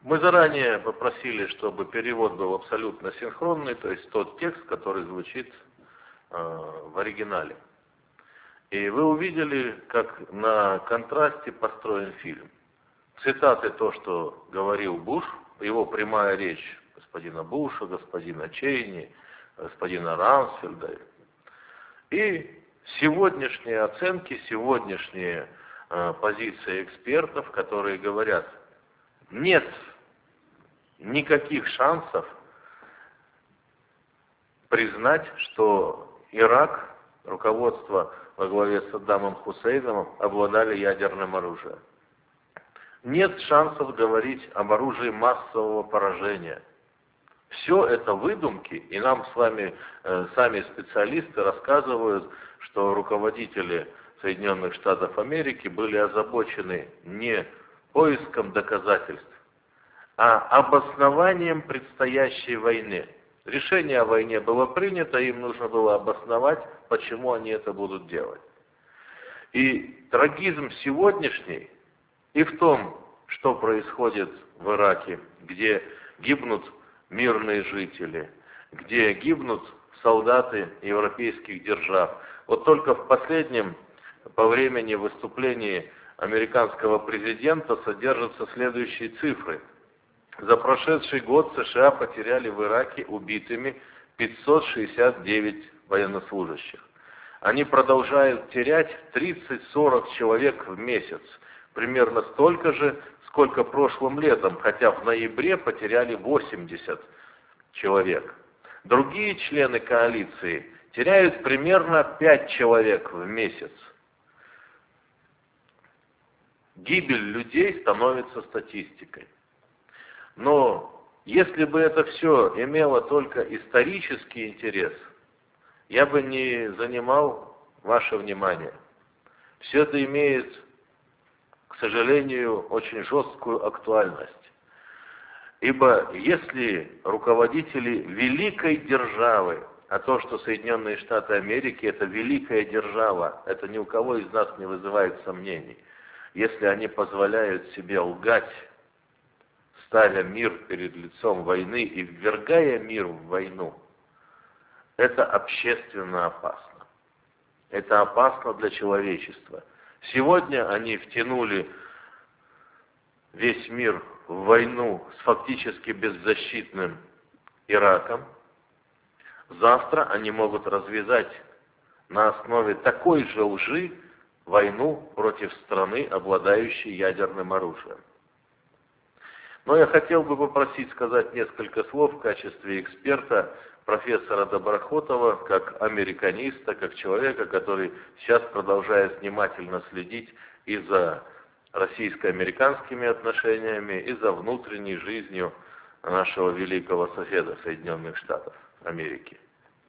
Мы заранее попросили, чтобы перевод был абсолютно синхронный, то есть тот текст, который звучит в оригинале. И вы увидели, как на контрасте построен фильм. Цитаты то, что говорил Буш, его прямая речь господина Буша, господина Чейни, господина Рамсфельда. И сегодняшние оценки, сегодняшние позиции экспертов, которые говорят, нет никаких шансов признать, что Ирак, руководство во главе с Саддамом Хусейном, обладали ядерным оружием. Нет шансов говорить об оружии массового поражения. Все это выдумки, и нам с вами, сами специалисты рассказывают, что руководители Соединенных Штатов Америки были озабочены не поиском доказательств, а обоснованием предстоящей войны. Решение о войне было принято, им нужно было обосновать, почему они это будут делать. И трагизм сегодняшний и в том, что происходит в Ираке, где гибнут мирные жители, где гибнут солдаты европейских держав. Вот только в последнем по времени выступлении американского президента содержатся следующие цифры. За прошедший год США потеряли в Ираке убитыми 569 военнослужащих. Они продолжают терять 30-40 человек в месяц. Примерно столько же, сколько прошлым летом, хотя в ноябре потеряли 80 человек. Другие члены коалиции теряют примерно 5 человек в месяц. Гибель людей становится статистикой. Но если бы это все имело только исторический интерес, я бы не занимал ваше внимание. Все это имеет, к сожалению, очень жесткую актуальность. Ибо если руководители великой державы, а то, что Соединенные Штаты Америки это великая держава, это ни у кого из нас не вызывает сомнений, если они позволяют себе лгать, ставя мир перед лицом войны и ввергая мир в войну, это общественно опасно. Это опасно для человечества. Сегодня они втянули весь мир в войну с фактически беззащитным Ираком. Завтра они могут развязать на основе такой же лжи войну против страны, обладающей ядерным оружием. Но я хотел бы попросить сказать несколько слов в качестве эксперта профессора Доброхотова, как американиста, как человека, который сейчас продолжает внимательно следить и за российско-американскими отношениями, и за внутренней жизнью нашего великого соседа Соединенных Штатов Америки.